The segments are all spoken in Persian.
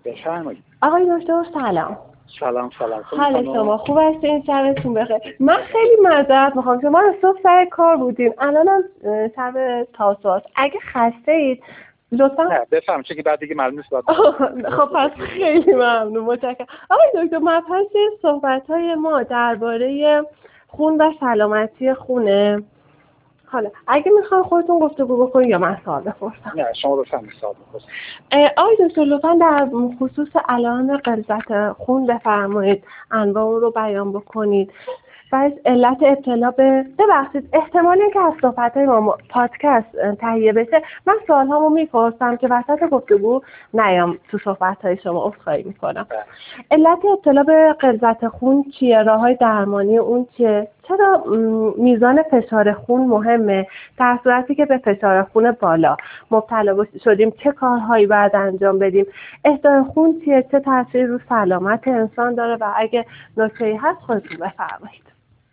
بفرمایید. آقای دکتر سلام. سلام. حال شما خوب هستین؟ شبتون بخیر. من خیلی معذرت میخوام که ما رو صبح سر کار بودیم، الانم شب تاسوعاست. اگه خسته اید لطفا نه بفرمایید، چون که بعد دیگه معلوم نیست. خب پس خیلی ممنون، متشکرم. آقای دکتر مبحث صحبت‌های ما درباره خون و سلامتی خونه. حالا اگه میخوان خودتون گفتگو بکنید یا من سوال بپرسم؟ نه شما بفرمایید سوال بپرسید. آقای دکتر لطفا در خصوص علائم غلظت خون بفرمایید، انواع اون رو بیان بکنید و علت ابتلا به ببخشید احتمالی که از صحبت‌های ما پادکست تهیه بشه من سوال‌هامو میپرسم که وسط گفتگو نیام تو صحبت‌های شما عذرخواهی میکنم. علت ابتلا به غلظت خون چیه؟ راه‌های درمانی اون چیه؟ چرا میزان فشار خون مهمه؟ در صورتی که به فشار خون بالا مبتلا شدیم چه کارهایی باید انجام بدیم؟ اهدای خون چیه؟ چه تأثیری رو سلامت انسان داره؟ و اگه نکته‌ای هست خودتون بفرمایید.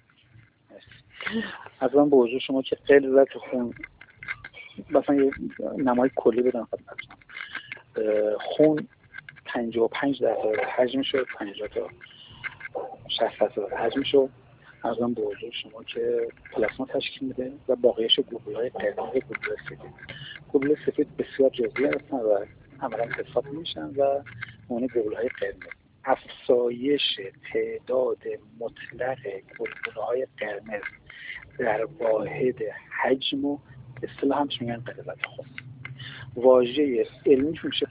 از من به حضور شما که غلظت خون مثلا یه نمای کلی بدم خدمتتون. خون 55% حجمش رو 50 تا 60% حجمش از من به حضور شما که پلاسما تشکیل میده و باقیش گلبوله‌های قرمز، گلبوله سفید. گلبوله سفید بسیار جزئی هستن و عملاً حساب میشن و اون گلبوله‌های قرمز. افزایش تعداد مطلق گلبوله‌های قرمز در واحد حجم و اصطلاحاً همش میگن غلظت خون. واژه علمیش میشه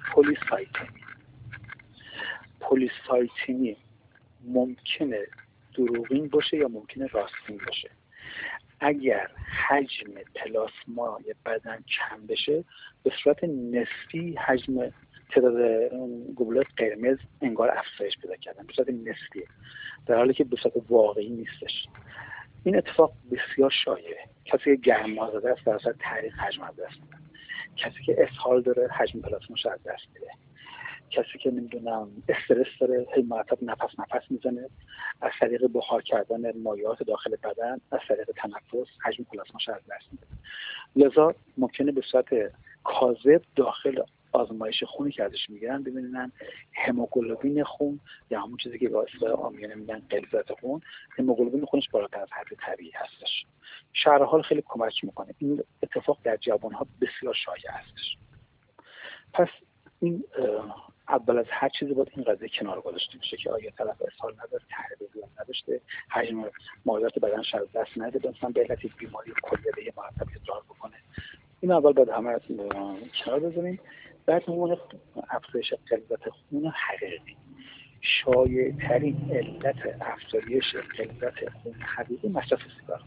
پلیسایتمی. ممکنه دروغین باشه یا ممکنه راستین باشه. اگر حجم پلاسمای بدن کم بشه به صورت نسبی حجم تعداد گلبوله قرمز انگار افزایش پیدا کردن، به صورت نسبی، در حالی که به صورت واقعی نیستش. این اتفاق بسیار شایعه. کسی که گرمازده است در اثر تحریق حجم از دست میده. کسی که اسهال داره حجم پلاسماش از دست میده. کسی که نمیدونم استرس داره هی مرتب نفس میزنه، از طریق بخار کردن مایعات داخل بدن، از طریق تنفس حجم پلاسماش از دست میده. لذا ممکنه به صورت کاذب داخل آزمایش خونی که ازش میگیرن ببینن هموگلوبین خون یا همون چیزی که با اصطلاح عامیانه میگن غلظت خون، هموگلوبین خونش بالاتر از حد طبیعی هستش. شرح حال خیلی کمک میکنه. این اتفاق در جوانها بسیار شایع هستش. پس این اول از هر چیزی باید این قضیه کنار گذاشته بشه که آیا طرف اسهال نداره، تحریق زیاد نداشته، حجم مایعات بدنش از دست نده، مثلا به علت بیماری کلیه مرتب ادرار بکنه. این اول باید همه از کنار بذاریم. بعد میمونه افزایش غلظت خون حقیقی. شایع ترین علت افزایش غلظت خون حقیقی مصرف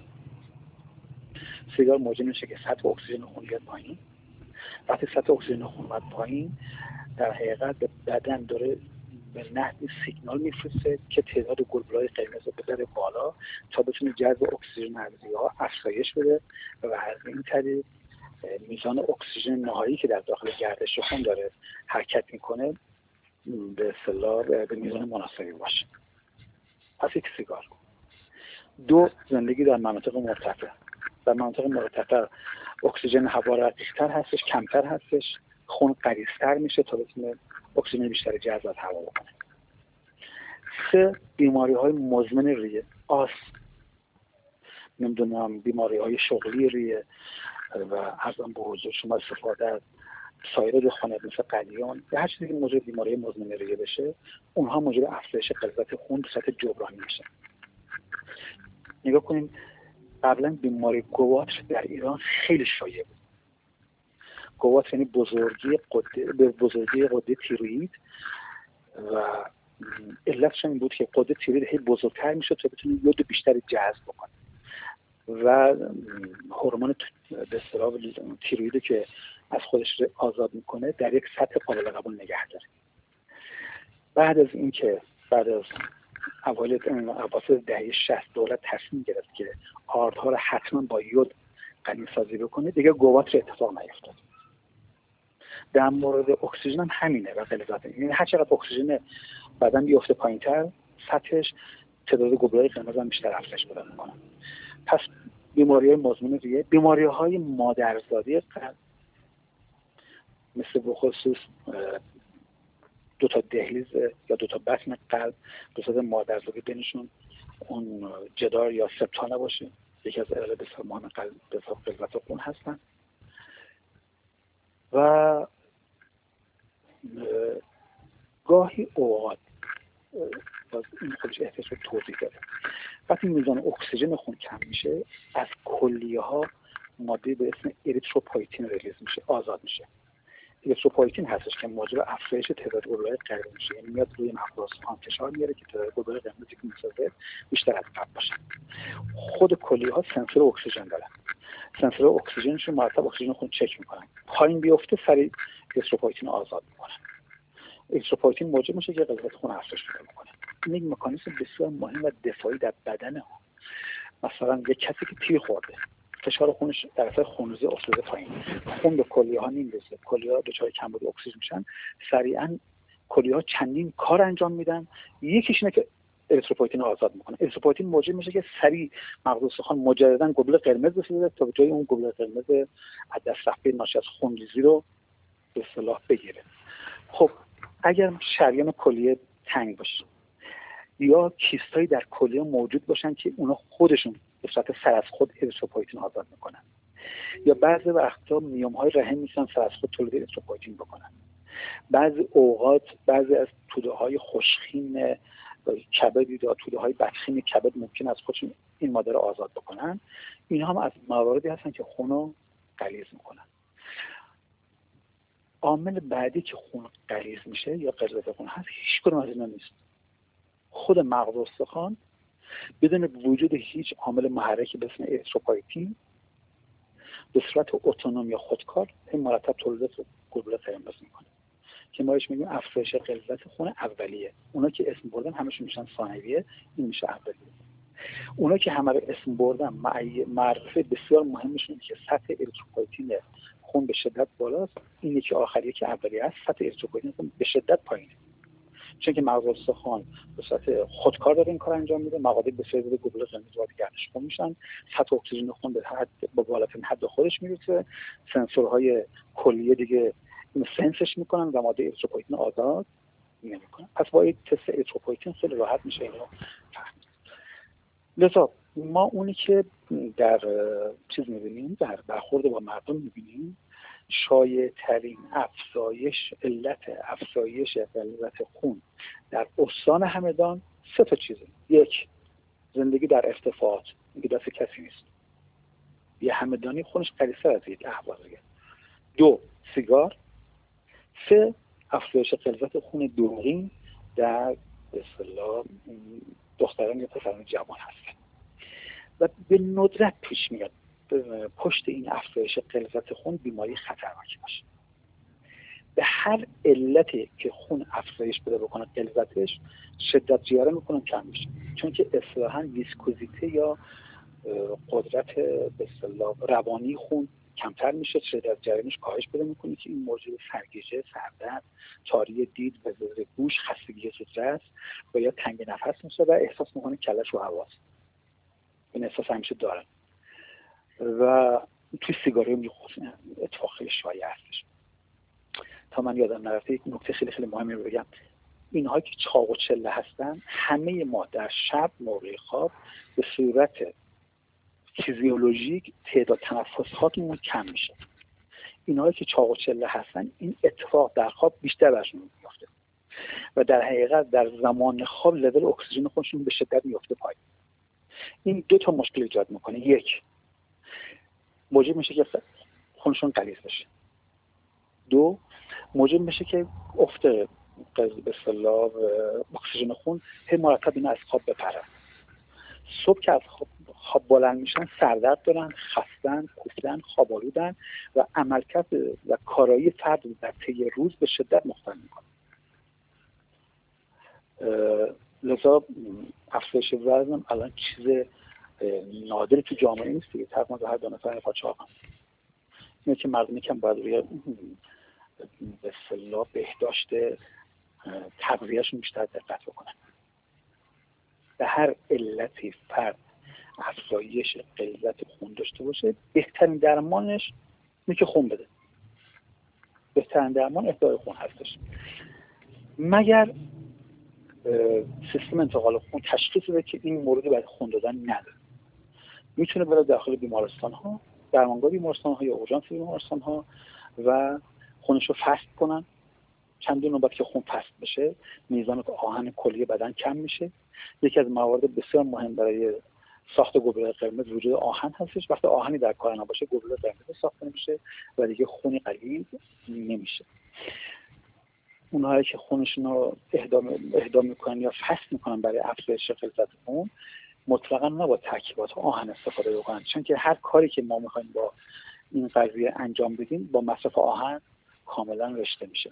سیگار موجب میشه که سطح اکسیژن خون بیاد پایین. وقتی سطح اکسیژن خون اومد پایین در حقیقت به بدن داره به نحوی سیگنال میفرسته که تعداد گلبوله‌های قرمز رو ببره بالا تا بتونه جذب اکسیژن از ریه‌ها افزایش بده و از این طریق میزان اکسیژن نهایی که در داخل گردش خون داره حرکت میکنه به اصطلاح به میزان مناسبی باشه. پس یک سیگار. 2 زندگی در مناطق مرتفع. در مناطق مرتفع اکسیژن هوا رقیق‌تر هستش، کمتر هستش، خون غلیظ‌تر میشه تا بتونه اکسیژن بیشتری جذب از هوا بکنه. 3 بیماری‌های مزمن ریه، آسم، نمیدونم بیماری‌های شغلی ریه و ارزم به حضور شما استفاده از سایر دخانیات مثل قلیان یا هر چیزی که موجب بیماری مزمن ریه بشه، اونها موجب افزایش غلظت خون به صورت جبرانی میشه. نگاه کنیم قبلا بیماری گوارش در ایران خیلی شایع بود. گوارش یعنی بزرگی قده تیروئید و علتش این بود که قده تیروئید هی بزرگتر میشه تا بتونه یود بیشتری جذب بکنه و هورمون به اصطلاح تیروئید که از خودش آزاد میکنه در یک سطح قابل قبول نگه داره. بعد از اواخر دهه 60 دولت تصمیم گرفت که آردها رو حتما با یود غنی‌سازی بکنه، دیگه گوارش اتفاق نیفتاد. در مورد اکسیژن هم همینه و غلظت. یعنی هر چقدر اکسیژن بدن بیفته پایین‌تر سطحش تعداد گلبوله‌های قرمز هم بیشتر افزایش پیدا می‌کنه. پس بیماری‌های مزمن ریه، بیماری‌های مادرزادی مثل به خصوص دو تا دهلیز یا دو تا بطن قلب به صورت مادرزادی بینشون اون جدار یا سپتا نباشه، یکی از علل بسیار مهم غلظت خون هستن. و گاهی اوقات باز این خودش احتیاج به توضیح داره، وقتی میزان اکسیژن خون کم میشه از کلیه ها ماده به اسم اریتروپویتین ریلیز میشه، آزاد میشه. اریتروپویتین هستش که موجب افزایش تعداد گلوله قرمز میشه، یعنی میاد روی مغز استخوان فشار میاره که تعداد گلوله قرمزی که میسازه بیشتر از قبل باشه. خود کلیه ها سنسور اکسیژن دارن، سنسور اکسیژنشون مرتب اکسیژن خون چک میکنن، پایین بیفته سریع اریتروپویتین آزاد میکنن. اریتروپویتین موجب میشه که غلظت خون افزایش پیدا کنه. این یک مکانیزم بسیار مهم و دفاعی در بدن ها. مثلا یک کسی که تیر خورده، فشار خونش در اثر خونریزی افتاده پایین، خون به کلیه ها نمیرسه، کلیه ها دچار کمبود اکسیژن میشن، سریعا کلیه ها چندین کار انجام میدن. یکیش اینه که اریتروپویتین آزاد میکنه. اریتروپویتین موجب میشه که سریع مغز استخوان مجددا گلوله قرمز بسازه تا به جای اون گلوله قرمز از دست رفته ناشی از خونریزی رو به اصطلاح بگیره. خب اگر شریان کلیه تنگ باشه یا کیستایی در کلیه موجود باشن که اونا خودشون به صورت سر از خود اریتروپویتین آزاد میکنن، یا بعضی وقتا میوم‌های رحم میتونن سر از خود تولید اریتروپویتین بکنن، بعضی اوقات بعضی از توده‌های خوشخیم کبد یا توده‌های بدخیم کبد ممکن از خودشون این ماده رو آزاد بکنن. اینها هم از مواردی هستن که خون رو غلیظ میکنن. عامل بعدی که خون غلیظ میشه یا غلظت خون هست هیچ کدوم از اینا نیست. خود مغز استخوان بدون وجود هیچ عامل محرکی به اسم اریتروپویتین به صورت اتونوم یا خودکار این مرتب تولید گلوله قرمز میکنه که ما بهش میگیم افزایش غلظت خون اولیه. اونا که اسم بردن همشون میشن ثانویه، این میشه اولیه. اونا که همه رو اسم بردن معرفه بسیار مهمشون اینه که سطح اریتروپویتین خون به شدت بالاست، این یکی آخریه که اولیه است، سطح اریتروپویتین خون به شدت پایینه، چون که مغز استخوان به صورت خودکار داره این کار انجام میده، مقادیر بسیار زیاد گلوله قرمز وارد گردش خون میشن، سطح اکسیژن خون به حد با بالاترین حد خودش میرسه، سنسورهای کلیه دیگه اینو سنسش میکنن و ماده اریتروپویتین آزاد نمیکنن. پس با این تست اریتروپویتین خیلی راحت میشه اینو فهمید. لذا ما اونی که در چیز میبینیم، در برخورد با مردم میبینیم، شایع ترین علت افزایش غلظت خون در استان همدان سه تا چیزه. یک، زندگی در ارتفاعات، این دست کسی نیست، یه همدانی خونش قلیظ‌تر از یک اهوازیه. دو، سیگار. سه، افزایش غلظت خون دورین در به اصطلاح دختران یا پسران جوان هستن و به ندرت پیش میاد پشت این افزایش غلظت خون بیماری خطرناکی باشه. به هر علتی که خون افزایش بده بکنه غلظتش، شدت جیاره میکنه کم میشه، چون که اصطلاحاً ویسکوزیته یا قدرت به اصطلاح روانی خون کمتر میشه، شدت جریانش کاهش پیدا میکنه که این موجب سرگیجه، سردرد، تاری دید، وزوزه گوش، خستگی زودرس و یا تنگ نفس میشه و احساس میکنه کلش رو حواس. این احساس همیشه داره. و توی سیگاری هم اتفاق خیلی شایع هستش. تا من یادم نرفته یک نکته خیلی خیلی مهمی رو بگم، اینها که چاق و چله هستن همه ما در شب موقع خواب به صورت فیزیولوژیک تعداد تنفساتمون کم میشه. اینها که چاق و چله هستن این اتفاق در خواب بیشتر برشون میفته و در حقیقت در زمان خواب لول اکسیژن خودشون به شدت میفته پایین. این دو تا مشکل ایجاد میکنه. یک، موجب میشه که خونشون غلیظ بشه. دو، موجب میشه که افت به اصطلاح اکسیژن خون هی مرتب اینا از خواب بپره. صبح که از خواب بلند میشن سردرد دارن، خستن، کوفتن، خواب آلودن و عملکرد و کارایی فرد در طی روز به شدت مختل میکنه. لذا افزایش وزن الان چیز نادری تو جامعه نیست دیگه، تقریبا هر دو نفر پاچاق هست. اینه که مردم یکم باید روی به اصطلاح بهداشت تغذیه‌شون بیشتر دقت بکنن. به هر علتی فرد افزایش غلظت خون داشته باشه، بهترین درمانش اینه که خون بده. بهترین درمان اهدای خون هستش. مگر سیستم انتقال خون تشخیص بده که این موردی برای خون دادن نداره. میتونه بره داخل بیمارستان ها، درمانگاه بیمارستان ها یا اورژانس بیمارستان ها و خونش رو فست کنن. چندین نوبت که خون فست بشه میزان آهن کلی بدن کم میشه. یکی از موارد بسیار مهم برای ساخت گلبوله‌های قرمز وجود آهن هستش. وقتی آهنی در کار نباشه گلبوله قرمز ساخته نمیشه و دیگه خونی غلیظ نمیشه. اونهایی که خونشون رو اهدا میکنن یا فست میکنن برای افزایش غلظت خون مطلقا نباید ترکیبات آهن استفاده بکنن، چون که هر کاری که ما میخوایم با این قضیه انجام بدیم با مصرف آهن کاملا رشته میشه.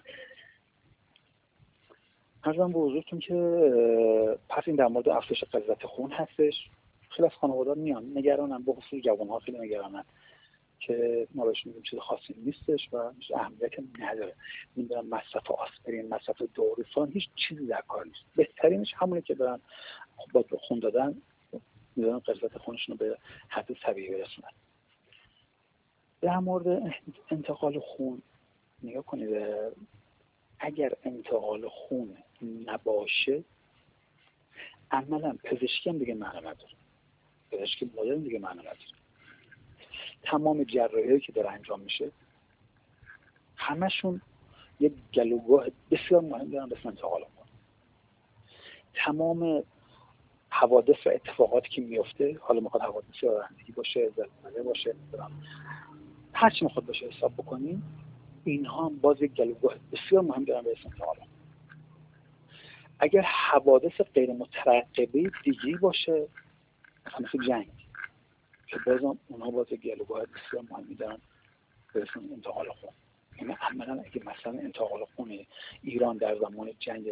عرضم به حضورتون که پس این در مورد افزایش غلظت خون هستش. خیلی از خانواده‌ها میان نگرانن، به خصوص جوان‌ها خیلی نگرانن که ما بهشون میگیم چیز خاصی نیستش و هیچ اهمیتی نداره. میدونم مصرف آسپرین، مصرف داروسان هیچ چیزی در کار نیست. بهترینش همونه که برن با خون دادن میدونن غلظت خونشون رو به حد طبیعی برسونن. در مورد انتقال خون نگاه کنید، اگر انتقال خون نباشه عملا پزشکی هم دیگه معنی نداره، پزشکی مدرن دیگه معنی نداره. تمام جراحی‌هایی که داره انجام میشه همشون یک گلوگاه بسیار مهم دارن به انتقال خون. تمام حوادث و اتفاقاتی که میفته، حالا میخواد حوادث رانندگی باشه، زلزله باشه، هر چی میخواد باشه حساب بکنیم، اینها هم باز یک گلوگاه بسیار مهم دارن به انتقال خون. اگر حوادث غیر مترقبه دیگی باشه مثل جنگ که بازم اونها باز گلوگاه بسیار مهمی دارن به انتقال خون. یعنی عملا اگه مثلا انتقال خون ایران در زمان جنگ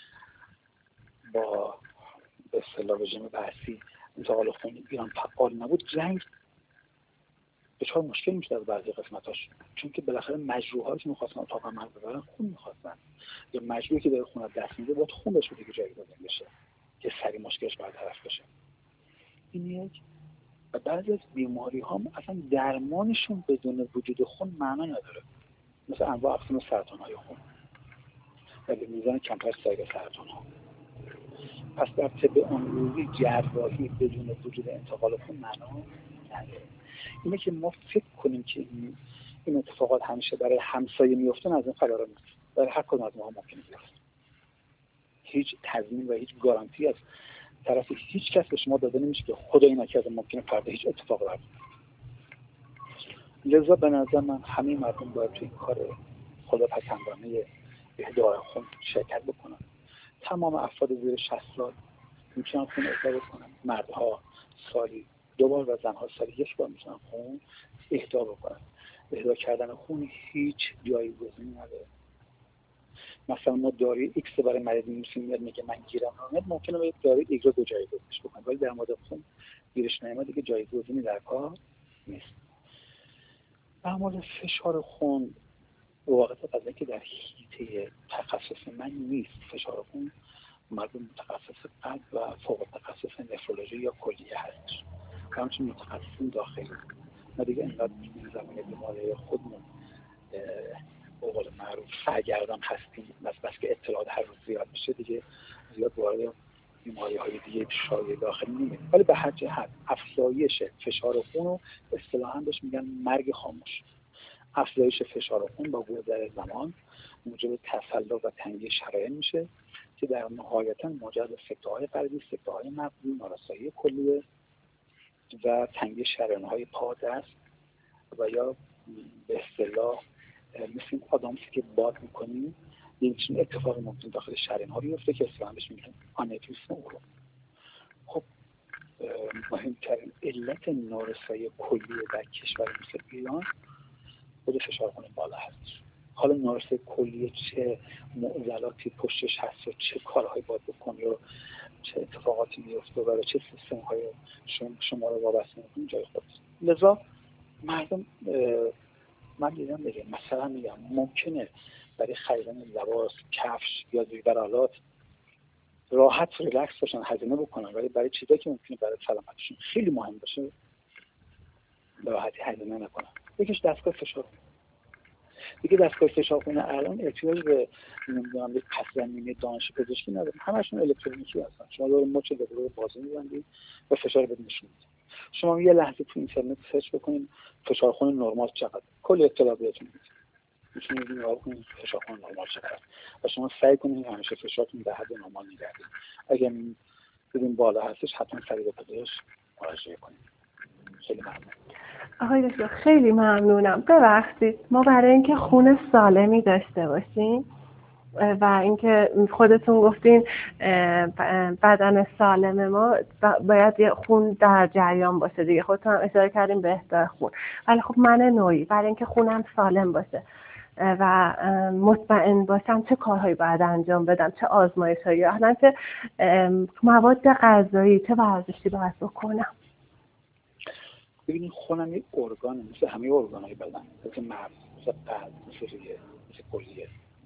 با به اصطلاح رژیم بحثی انتقال خون ایران فعال نبود، جنگ بسیار مشکل میشه از بعضی قسمتاش، چون که بالاخره مجروحایی که میخواستن اتاق عمل ببرن خون میخواستن، یا مجروحی که داره خون دست میده باید خون بهش بده که جایگزین بشه که سریع مشکلش برطرف بشه. این یک. و بعضی از بیماری ها اصلا درمانشون بدون وجود خون معنا نداره، مثل انواع اقسام سرطان های خون و به میزان کمتر سایر سرطان ها. پس در طب امروزی جراحی بدون وجود انتقال خون معنا نداره. اینه که ما فکر کنیم که این اتفاقات همیشه برای همسایه میفته، از این خبرها نیست. برای هر کدوم از ما ممکنه بیفته. هیچ تضمین و هیچ گارانتی از طرف هیچ کس به شما داده نمیشه که خدای نکرده ممکنه فردا هیچ اتفاقی بیفته. لذا به نظر من همه مردم باید توی این کار خداپسندانه اهدای خون شرکت بکنن. تمام افراد زیر 60 سال میتونن خون اهدا بکنن. مردها سالی 2 بار و زنها سالی 1 بار میتونن خون اهدا بکنن. اهدا کردن خون هیچ جایگزینی نداره. مثلا ما داروی ایکس برای مریض میاد میگه من گیرم نمیاد، ممکنه با یک داروی ایکس رو جایگزینش بکنه، ولی در مورد خون گیرش نمیاد دیگه جایگزینی در کار نیست. در مورد فشار خون واقعیت از اینکه در حیطه تخصص من نیست. فشار خون مربوط به متخصص قلب و فوق تخصص نفرولوژی یا کلیه هستش. همچنین متخصصین داخلی ما دیگه اینقدر زمین بیماری خودمون به قول معروف سرگردان هستیم، بس که اطلاعات هر روز زیاد میشه دیگه زیاد وارد بیماری‌های دیگه شایع داخلی نمیشیم. ولی به هر جهت افزایش فشار خون رو اصطلاحاً بهش میگن مرگ خاموش. افزایش فشار خون با گذر زمان موجب تصلب و تنگی شریان میشه که در نهایتا موجب سکته‌های قلبی، سکته‌های مغزی، نارسایی کلیه و تنگی شریان‌های پا، دست و یا به اصطلاح مثل این آدامسی که باد میکنیم یک چنین اتفاقی ممکن داخل شریان‌ها بیفته که اصطلاحاً بهش میگن آنوریسم عروق. خب مهمترین علت نارسایی کلیه در کشور مثل ایران خود فشار خون بالا هست. حالا نارسایی کلیه چه معضلاتی پشتش هست و چه کارهایی باید بکنی و چه اتفاقاتی میفته و چه سیستم‌های شما رو وابسته می‌کنه جای خودش. لذا مردم من دیدم بگم مثلا میگم ممکنه برای خریدن لباس، کفش یا زیورآلات راحت ریلکس باشن، هزینه بکنن، ولی برای چیزایی که ممکنه برای سلامتشون خیلی مهم باشه راحتی هزینه نکنن. یکیش دستگاه فشار. دیگه دستگاه فشارخون الان احتیاج به نمیدونم یک پس زمینه دانش پزشکی نداره، همشون الکترونیکی هستن. شما دور مچ رو بازی می‌بندید و فشار بده نشون میده. شما یه لحظه تو اینترنت سرچ بکنید فشارخون نرمال چقدر، کلی اطلاع بهتون میده. میتونید نگاه کنید فشارخون نرمال چقدر و شما سعی کنید همیشه فشارتون به حد نرمال نگه دارید. اگه ببین بالا هستش حتما سریع به پزشک مراجعه کنید. خیلی ممنون. آقای دکتر خیلی ممنونم. ببخشید ما برای اینکه خون سالمی داشته باشیم و اینکه خودتون گفتین بدن سالم ما باید یه خون در جریان باشه دیگه، خودتون هم اشاره کردین به اهدای خون، ولی خب من نوعی برای اینکه خونم سالم باشه و مطمئن باشم چه کارهایی باید انجام بدم، چه آزمایش‌هایی، اصلا چه مواد غذایی، چه ورزشی باید بکنم؟ ببینید خونم یک ارگانه، مثل همه ارگان‌های بدن، مثل مغز، مثل قلب، مثل ریه، مثل کلیه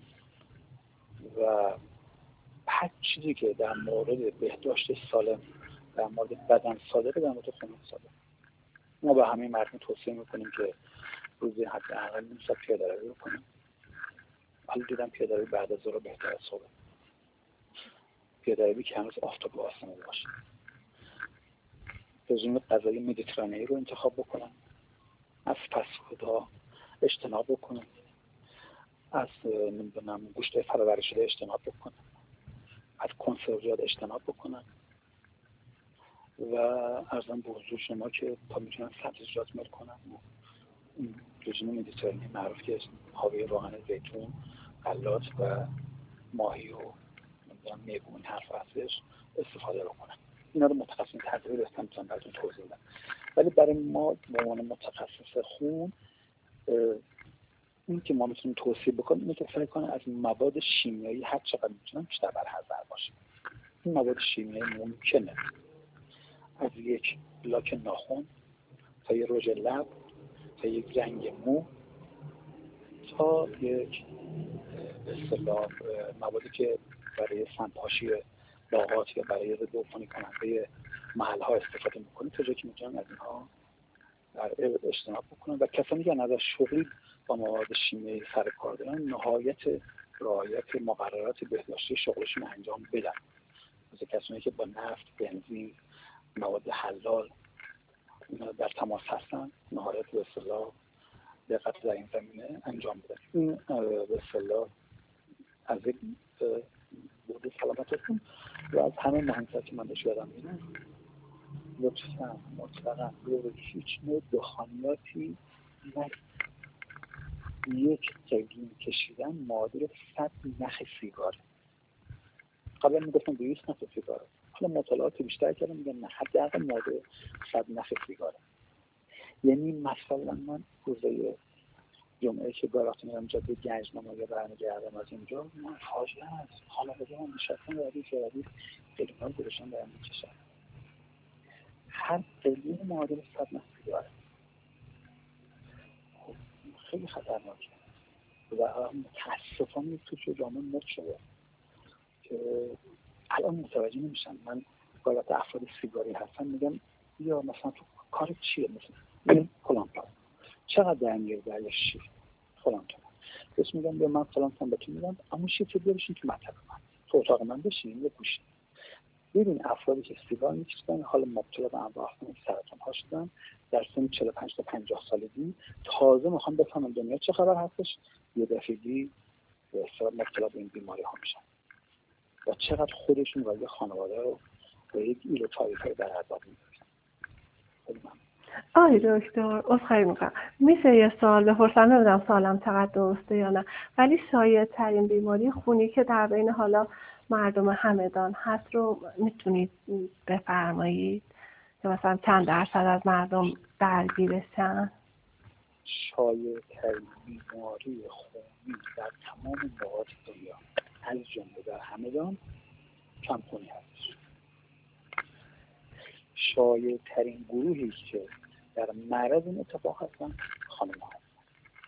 و هر چیزی که در مورد بهداشت سالم، در مورد بدن صادقه، در مورد خون صادقه. ما به همه مردم توصیه میکنیم که روزی حداقل نیم ساعت پیاده‌روی بکنیم. حالا دیدم پیاده‌روی بعد از ظهر بهتر از صبح. پیاده‌روی که هنوز آفتاب رو آسمون باشه. رژیم غذایی مدیترانه‌ای رو انتخاب بکنن. از فست‌فودها اجتناب بکنن. از نمیدونم گوشت فرآوری شده اجتناب بکنن. از کنسروجات اجتناب بکنن و ارزم به حضور شما که تا میتونن سبزیجات میل کنن. این رژیم مدیترانه‌ای معروف که حاوی روغن زیتون، غلات و ماهی و نمیدونم میگو این حرف هستش استفاده رو کنن. اینا رو متخصصین تغذیه رسن میتونن براتون توضیح بدن. ولی برای ما به عنوان متخصص خون این که ما میتونیم توصیه بکنیم اینه که سعی کنن از مواد شیمیایی هر چقدر میتونن بیشتر برحذر باشه. این مواد شیمیایی ممکنه از یک لاک ناخن تا یک رژ لب تا یک رنگ مو تا یک به اصطلاح موادی که برای سمپاشی باغات یا برای ضد عفونی کننده محل‌ها استفاده می‌کنید تا جایی که میتونن از اینها اجتناب بکنن و کسانی که از شغلی با مواد شیمیایی سر کار دارن نهایت رعایت مقررات بهداشتی شغلشون انجام بدن. مثل کسانی که با نفت، بنزین، مواد حلال اینا در تماس هستن نهایت به اصطلاح دقت در این زمینه انجام بدن. این به اصطلاح از یک بود سلامتتون و از همه مهمتر که من بهش یادم میدم لطفاً مطلقاً روی هیچ نوع دخانیاتی نه یک قلیون کشیدن معادل 100 نخ سیگاره. قبلا میگفتم 200 نخ سیگاره، حالا مطالعات بیشتر کردم میگن نه حداقل معادل 100 نخ سیگاره. یعنی مثلا من روزای جمعه که گاراخت میرم جاده گنجنامه یا برمیگردم از اینجا من فاجعه هست خانواده من نشستن و ردیف قلیون گذاشتن دارم میکشن. هر قلیون معادل 100 نخ سیگاره. خیلی خطرناکه و متاسفانه توی جامعه مد شده که الان متوجه نمیشن. من باید افراد سیگاری هستن میگم یا مثلا تو کار چیه، مثلا فلان کار چقدر در میاره برای شیر فلان کار بهش میگم بیا من فلان کار بهتون میدم اما شیر بیارشین تو مطلب من تو اتاق من بشین یا گوشین. ببین افرادی که سیگار میکشن حالا مبتلا به انواع سرطان ها شدن در سن 45 تا 50 سالگی تازه میخوام بفهمم دنیا چه خبر هستش یه دفعگی به اصطلاح مبتلا به این بیماری ها میشن و چقدر خودشون و یه خانواده رو به یک ایل و تاریخی در عذاب می‌ذارن. آقای دکتر عذرخواهی میکنم میشه یه سوال بپرسم؟ نمیدونم سوالم چقدر درسته یا نه، ولی شایع ترین بیماری خونی که در بین حالا مردم همدان هست رو میتونید بفرمایید که مثلا چند درصد از مردم درگیرشن؟ شایع ترین بیماری خونی در تمام نقاط دنیا از جمله در همدان کمخونی هست. شایع ترین گروهی که در معرض این اتفاق هستن خانم ها هستن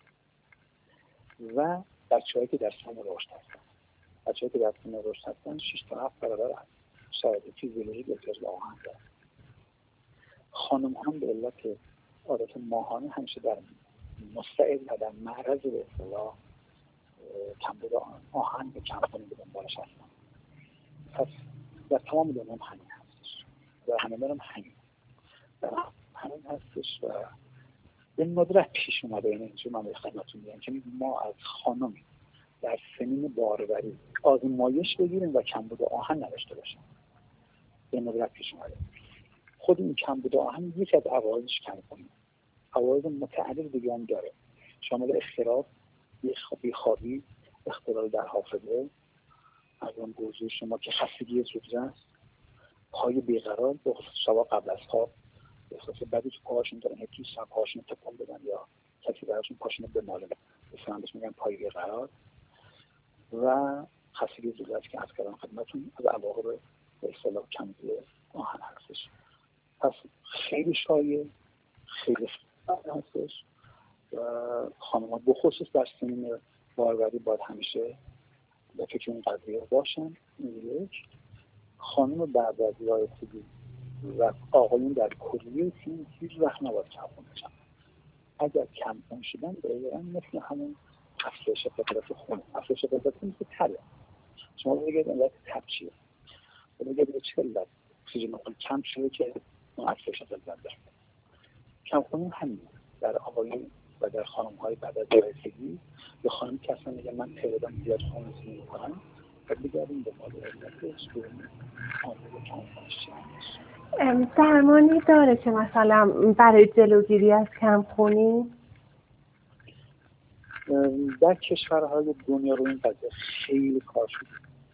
و بچه‌هایی که در سن رشد هستن. بچه‌هایی که در سن رشد هستن 6 تا 7 برابر شاید فیزیولوژیک احتیاج به آهن دارن. خانم ها به علت عادت ماهانه همیشه در میاد مستعد و در معرض به اصطلاح کمبود آهن به کمخونی به دنبالش هستن. پس در تمام دنیا هم همین هستش و همه هم همین هستش و به ندرت پیش اومده. این اینجور من به خدمتتون میگم که ما از خانمی در سنین باروری آزمایش بگیریم و کمبود آهن نداشته باشیم. به ندرت پیش اومده. خود این کمبود آهن یکی از عوارضش کمخونی، عوارض متعدد دیگه هم داره، شامل اضطراب، بیخوابی، اختلال در حافظه، از اون موضوع شما که خستگی زوده است، پای بیقرار، به خصوص شبا قبل از خواب احساس بدی تو پاهاشون دارن، یکی سر پاهاشون تکون بدن یا کسی براشون پاشون بماله، مثلا بهش میگن پای بیقرار و خستگی زوده است که از کردم خدمتتون از عواقب به اصطلاح کمبود آهن هستش. پس خیلی شایع، خیلی هستش و خانم‌ها بخصوص در سنین باروری باید همیشه به فکر این قضیه باشن. یک خانم بعد از رایگیری و آقایون در کلیه سن هیچ وقت نباید کم‌خون بشن. اگر کم‌خون شدن دقیقاً مثل همون افزایش قدرت خون، افزایش قدرت مثل تله. شما بگید علت تب چیه؟ بگید چه علت اکسیژن خون کم شده که اون افزایش قدرت داره. کم‌خونی همین در آقایون و در خانم‌های بعد از رایگیری یا خانمی که اصلا میگن من تعدادم زیاد خون ریزی می‌کنم و بگردیم به مال علتش به عامل کم‌خونیش چی هستش. درمانی داره که مثلا برای جلوگیری از کمخونی؟ در کشورهای دنیا رو این قضیه خیلی کار شده.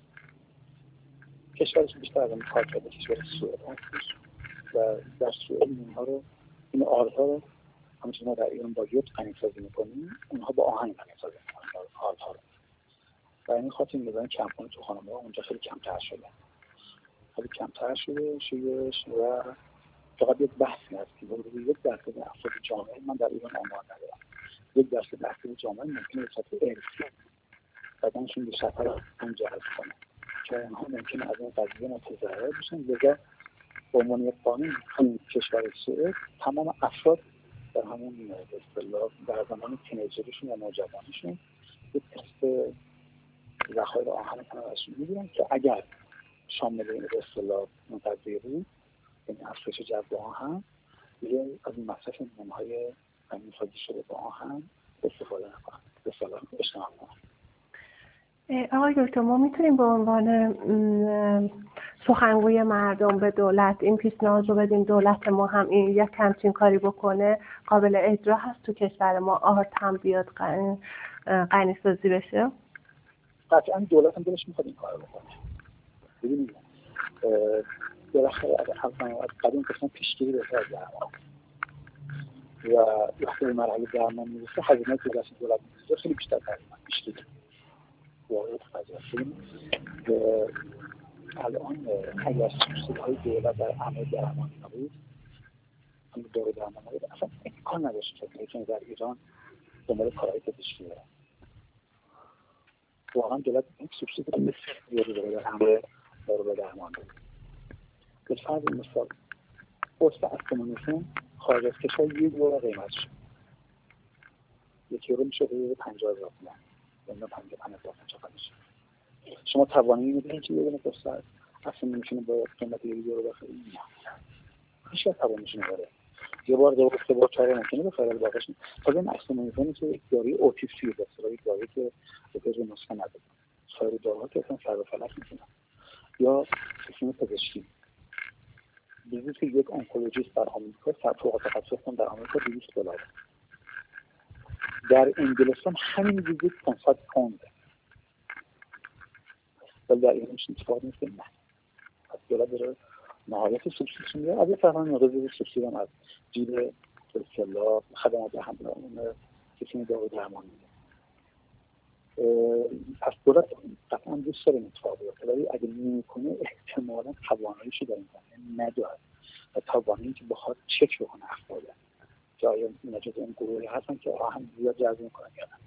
کشوری که بیشتر از این کار کرده کشور سوئد هستش و در سوئد این آرها رو همچنین ما در ایران با یود غنی‌سازی می‌کنیم، اونها با آهن غنی‌سازی می‌کنن آرها رو و این خاطر می‌دونن کمخونی تو خانم‌ها اونجا خیلی کمتر شده. خیلی کمتر شده شیوعش و فقط یک بحثی هست که حدود 1% افراد جامعه، من در ایران آمار ندارم، 1% افراد جامعه ممکنه به صورت ارثی بدنشون به شکل اونجا هست کنه که اونها ممکنه از این قضیه متضرر بشن. لذا به عنوان یک قانون همین کشور سوئد تمام افراد در همون به اصطلاح در زمان تینیجریشون یا نوجوانیشون یک تست ذخایر آهن ازشون میگیرن که اگر شامل این به اصطلاح اون قضیه بود، یعنی افزایش جذب آهن، دیگه از این مصرف نمونه‌های غنی‌سازی شده با آهن استفاده نکنن، به اصطلاح اجتناب کنن. آقای دکتر، ما میتونیم به عنوان سخنگوی مردم به دولت این پیشنهاد رو بدیم دولت ما هم این یک همچین کاری بکنه؟ قابل اجرا هست تو کشور ما آرد هم بیاد غنی‌سازی بشه؟ قطعا دولت هم دلش میخواد این کار بکنه. ببینید بالاخره از قدیم قسمت پیشگیری بهتر از درمان و وقتی به مرحله درمان میرسه هزینه که دست دولت میرسه خیلی بیشتر از پیشگیری واقعا فضایی. الان اگر سوسیدهای دولت در عمل درمانی نبود، همون دور درمان نبود، اصلا امکان نداشت که در ایران دنبال کارهای پزشکی بره. واقعا دولت این سوسید مثل زیادی داره در عمل دارو درمان. به فرض مثال قرص استامینوفن خارج از کشور €1 قیمتش، €1 میشه حدود 50,000 تومان یا 55,000 تومان میشه. شما توانایی میدونید که یه دونه قرص استامینوفن با قیمت €1 بخرید؟ نه، هیچ وقت تواناییش نداره. یه بار دو سه بار چهار ممکنه بخره باقیش. تا این استامینوفن که یک داروی اوتیسی به اصطلاح یک دارویی که به طور نسخه نداره، سایر داروها که اصلا سر و فلک میکنن یا سیستم پزشکی. ویزیت یک آنکولوژیست در آمریکا فوق تخصص در آمریکا $200. در انگلستان همین ویزیت 500 پوند، ولی در ایران چنین اتفاقی نیست. نه، از دولت داره نهایت سوبسیدی میده. از این فرمان مقدار سوبسیدی هم از جیب به اصطلاح خدمات همراهان سیستم دارو درمان میده. پس دولت قطعا دوست داره این اتفاق بیفته، ولی اگه نمیکنه احتمالاً تواناییشو در این زمینه نداره و توانایی که بخواد چک بکنه افراد که آیا اینا جز اون گروهی هستن که آهن زیاد جذب میکنن یا نه.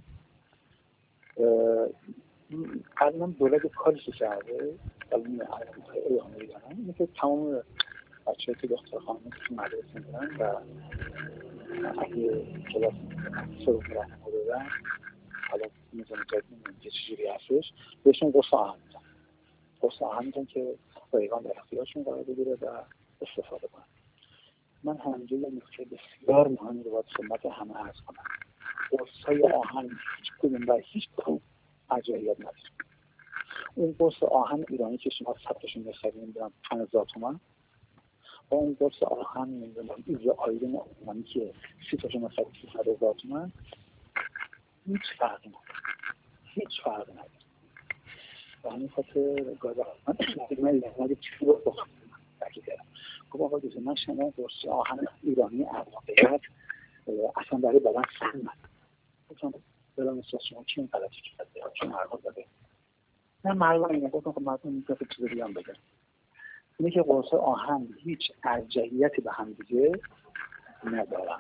قبلا دولت کاری که کرده قبلا اعلام میدونن اینه که تمام بچه‌ها که دختر خانم که مدرسه میرن و اگه کلاس شروع راهنمایی دادن، حالا میزنه جدید نمیدونم که چجوری هستش، بهشون قرص آهن میدن. قرص آهن میدن که رایگان در اختیارشون قرار بگیره و استفاده کنن. من همینجا یه نکته بسیار مهمی رو باید خدمت همه عرض کنم. قرص‌های آهن هیچ کدوم و هیچ کدوم ارجحیت نداره. اون قرص آهن ایرانی که شما ثبتشون بخرید نمیدونم 5000 تومان، با اون قرص آهن نمیدونم ایزو آیرین آلمانی که 30 تاشون بخرید 3000 تومان، هیچ فرقی نداره. هیچ فرقی نداره. و همین خاطر گاهی من لحظه چی رو بخورم تاکید کردم. خب آقا دوست من شما قرص آهن ایرانی واقعیت اصلا برای بدن سن نداره. گفتم بلان احساس شما چی این غلطی کرده یا چی مرگا داده؟ نه مرگا اینه. گفتم خب مردم این که چیز دیگه هم بگم. اینه که قرص آهن هیچ ارجحیتی به هم دیگه ندارن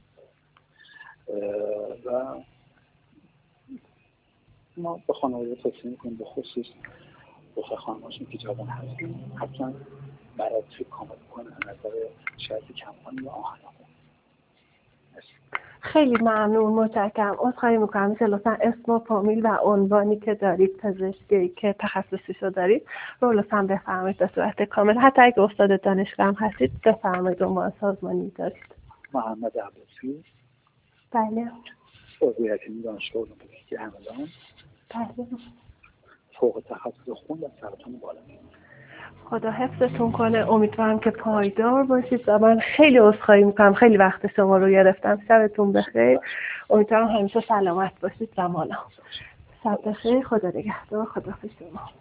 و ما به خانواده توصیه میکنیم به خصوص دختر خانماشون که جوان هستیم حتما بررسی کامل کنن از نظر شرایط کم‌آهنی یا آهن. خیلی ممنون، متشکرم. عذرخواهی میکنم میشه لطفا اسم و فامیل و عنوانی که دارید، پزشکی که تخصصیشو دارید رو لطفا بفرمایید به صورت کامل. حتی اگه استاد دانشگاه هم هستید بفرمایید عنوان سازمانی دارید. محمد عباسی. بله. عضو هیئت دانشگاه علوم پزشکی همدان. بله. فوق تخصص خون و سرطان بالغ. خدا حفظتون کنه. امیدوارم که پایدار باشید و من خیلی عذرخواهی میکنم خیلی وقت شما رو گرفتم. شبتون بخیر. امیدوارم همیشه سلامت باشید و مانا. شب بخیر. خدا نگهدار. خداحافظ شما.